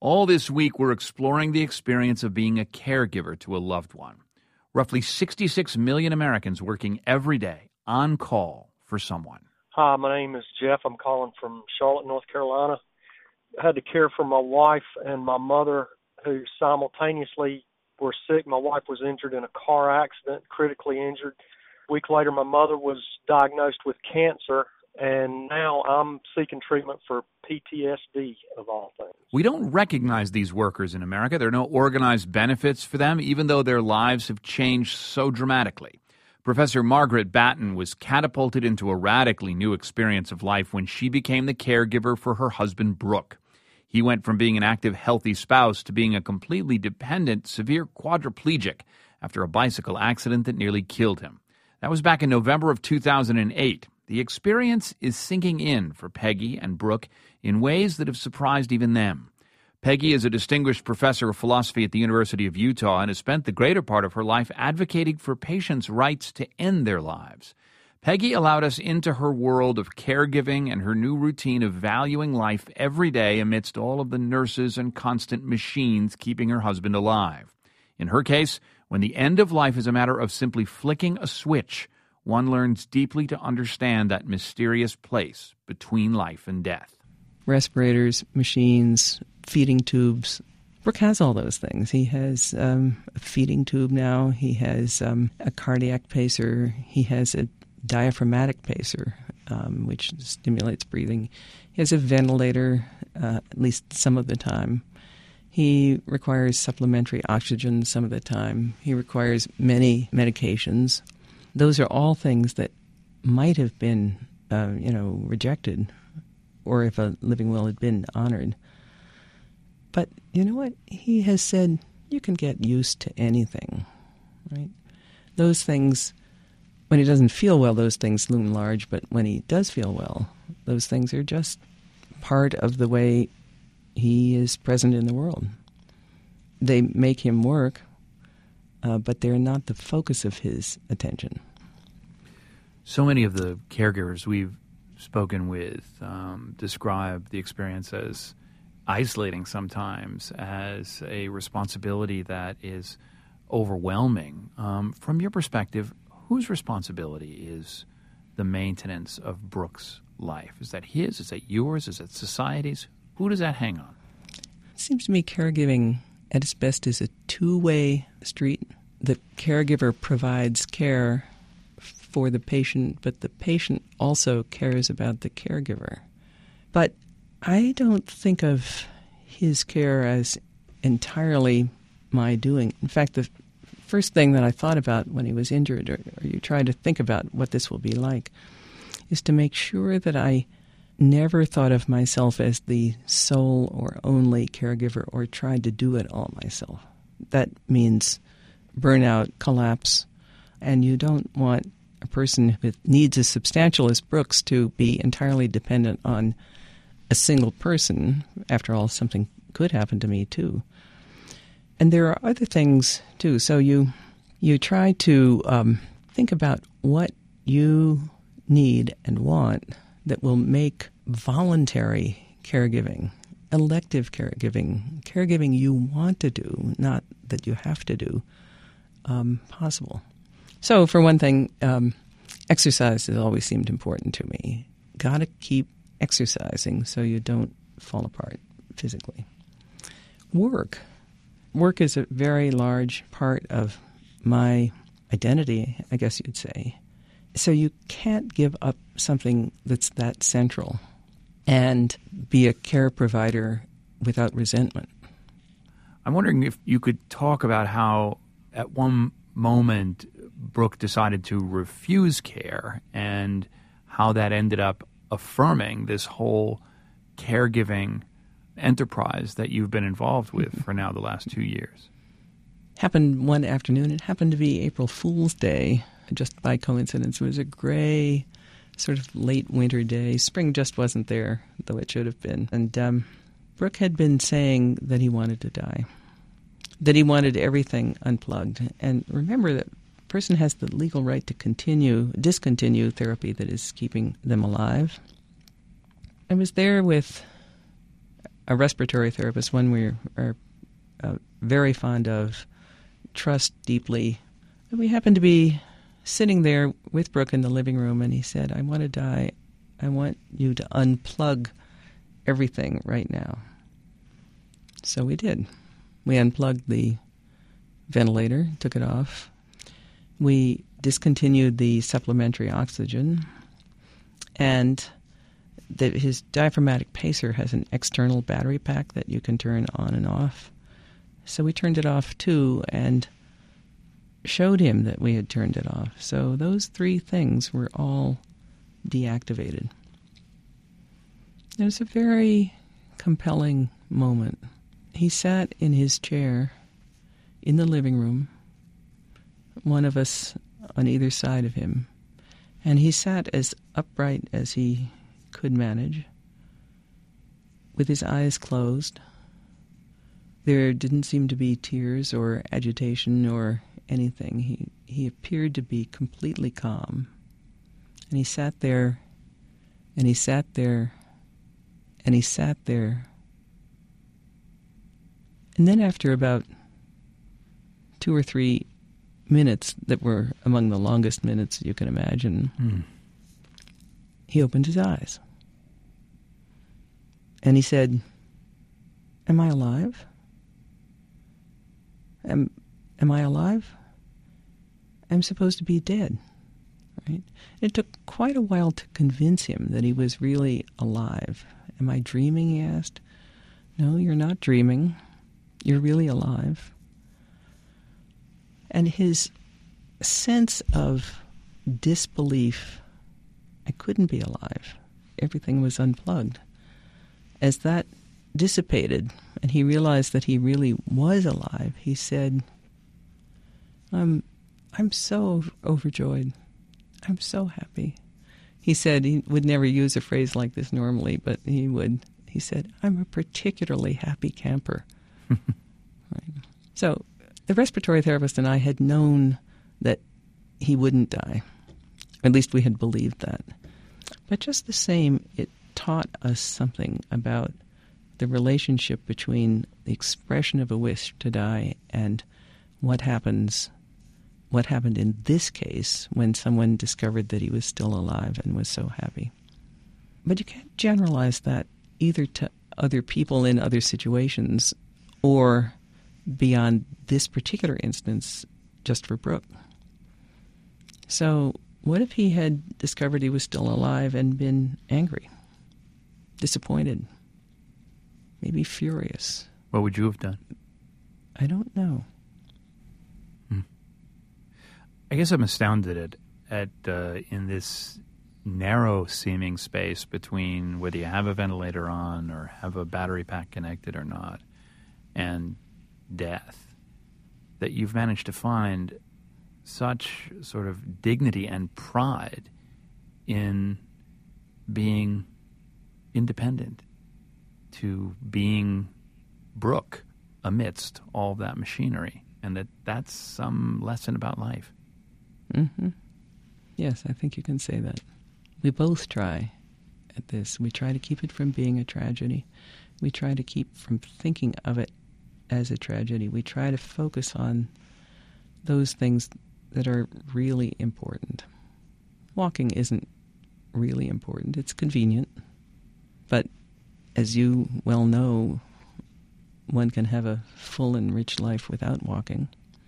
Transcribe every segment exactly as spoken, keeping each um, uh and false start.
All this week, we're exploring the experience of being a caregiver to a loved one. Roughly sixty-six million Americans working every day on call for someone. Hi, my name is Jeff. I'm calling from Charlotte, North Carolina. I had to care for my wife and my mother, who simultaneously were sick. My wife was injured in a car accident, critically injured. A week later, my mother was diagnosed with cancer, and now I'm seeking treatment for P T S D, of all things. We don't recognize these workers in America. There are no organized benefits for them, even though their lives have changed so dramatically. Professor Margaret Batten was catapulted into a radically new experience of life when she became the caregiver for her husband, Brooke. He went from being an active, healthy spouse to being a completely dependent, severe quadriplegic after a bicycle accident that nearly killed him. That was back in November of two thousand eight. The experience is sinking in for Peggy and Brooke in ways that have surprised even them. Peggy is a distinguished professor of philosophy at the University of Utah and has spent the greater part of her life advocating for patients' rights to end their lives. Peggy allowed us into her world of caregiving and her new routine of valuing life every day amidst all of the nurses and constant machines keeping her husband alive. In her case, when the end of life is a matter of simply flicking a switch, one learns deeply to understand that mysterious place between life and death. Respirators, machines, feeding tubes. Brooke has all those things. He has um, a feeding tube now. He has um, a cardiac pacer. He has a diaphragmatic pacer, um, which stimulates breathing. He has a ventilator, uh, at least some of the time. He requires supplementary oxygen some of the time. He requires many medications. Those are all things that might have been, uh, you know, rejected, or if a living will had been honored. But you know what? He has said you can get used to anything, right? Those things, when he doesn't feel well, those things loom large, but when he does feel well, those things are just part of the way he is present in the world. They make him work, uh, but they're not the focus of his attention. So many of the caregivers we've spoken with um, describe the experience as isolating sometimes, as a responsibility that is overwhelming. Um, from your perspective, whose responsibility is the maintenance of Brooke's life? Is that his? Is that yours? Is that society's? Who does that hang on? It seems to me caregiving at its best is a two-way street. The caregiver provides care for the patient, but the patient also cares about the caregiver. But I don't think of his care as entirely my doing. In fact, the first thing that I thought about when he was injured, or, or you try to think about what this will be like, is to make sure that I never thought of myself as the sole or only caregiver or tried to do it all myself. That means burnout, collapse, and you don't want a person with needs as substantial as Brooke's to be entirely dependent on a single person. After all, something could happen to me too. And there are other things too. So you you try to um, think about what you need and want that will make voluntary caregiving, elective caregiving, caregiving you want to do, not that you have to do, um, possible. So for one thing, um, exercise has always seemed important to me. Got to keep exercising so you don't fall apart physically. Work. Work is a very large part of my identity, I guess you'd say. So you can't give up something that's that central and be a care provider without resentment. I'm wondering if you could talk about how at one moment Brooke decided to refuse care and how that ended up affirming this whole caregiving enterprise that you've been involved with for now the last two years. Happened one afternoon. It happened to be April Fool's Day, just by coincidence. It was a gray, sort of late winter day. Spring just wasn't there, though it should have been. And um, Brooke had been saying that he wanted to die, that he wanted everything unplugged. And remember that a person has the legal right to continue, discontinue therapy that is keeping them alive. I was there with a respiratory therapist, one we are uh, very fond of, trust deeply. We happened to be sitting there with Brooke in the living room, and he said, I want to die. I want you to unplug everything right now. So we did. We unplugged the ventilator, took it off. We discontinued the supplementary oxygen, and the, his diaphragmatic pacer has an external battery pack that you can turn on and off. So we turned it off too and showed him that we had turned it off. So those three things were all deactivated. It was a very compelling moment. He sat in his chair in the living room, one of us on either side of him, and he sat as upright as he could manage, with his eyes closed. There didn't seem to be tears or agitation or anything. He, he appeared to be completely calm. And he sat there, and he sat there, and he sat there. And then after about two or three minutes that were among the longest minutes you can imagine, mm. he opened his eyes. And he said, am I alive? Am, am I alive? I'm supposed to be dead, right? It took quite a while to convince him that he was really alive. Am I dreaming, he asked. No, you're not dreaming. You're really alive. And his sense of disbelief, I couldn't be alive. Everything was unplugged. As that dissipated and he realized that he really was alive, he said, I'm, I'm so overjoyed. I'm so happy. He said he would never use a phrase like this normally, but he would. He said, I'm a particularly happy camper. Right. So the respiratory therapist and I had known that he wouldn't die. At least we had believed that. But just the same, it taught us something about the relationship between the expression of a wish to die and what happens, what happened in this case when someone discovered that he was still alive and was so happy. But you can't generalize that either to other people in other situations or beyond this particular instance just for Brooke. So what if he had discovered he was still alive and been angry, disappointed, maybe furious? What would you have done? I don't know. Hmm. I guess I'm astounded at, at uh, in this narrow-seeming space between whether you have a ventilator on or have a battery pack connected or not, and death, that you've managed to find such sort of dignity and pride in being independent, to being Brooke amidst all of that machinery, and that that's some lesson about life. Mm-hmm. Yes, I think you can say that. We both try at this. We try to keep it from being a tragedy. We try to keep from thinking of it as a tragedy. We try to focus on those things that are really important. Walking isn't really important. It's convenient. But as you well know, one can have a full and rich life without walking.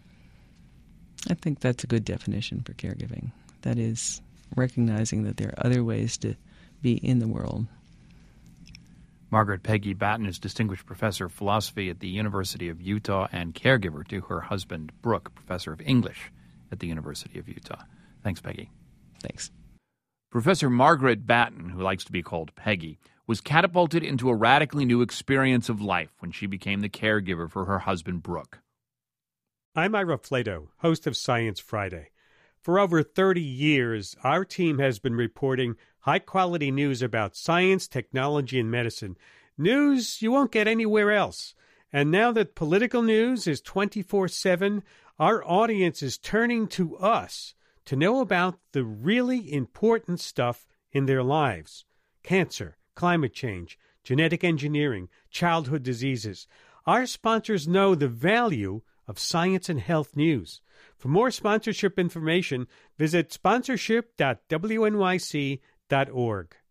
I think that's a good definition for caregiving. That is, recognizing that there are other ways to be in the world. Margaret Peggy Batten is Distinguished Professor of Philosophy at the University of Utah and caregiver to her husband, Brooke, Professor of English at the University of Utah. Thanks, Peggy. Thanks. Professor Margaret Batten, who likes to be called Peggy, was catapulted into a radically new experience of life when she became the caregiver for her husband, Brooke. I'm Ira Flato, host of Science Friday. For over thirty years, our team has been reporting high-quality news about science, technology, and medicine. News you won't get anywhere else. And now that political news is twenty-four seven, our audience is turning to us to know about the really important stuff in their lives. Cancer, climate change, genetic engineering, childhood diseases. Our sponsors know the value of science and health news. For more sponsorship information, visit sponsorship dot w n y c dot org.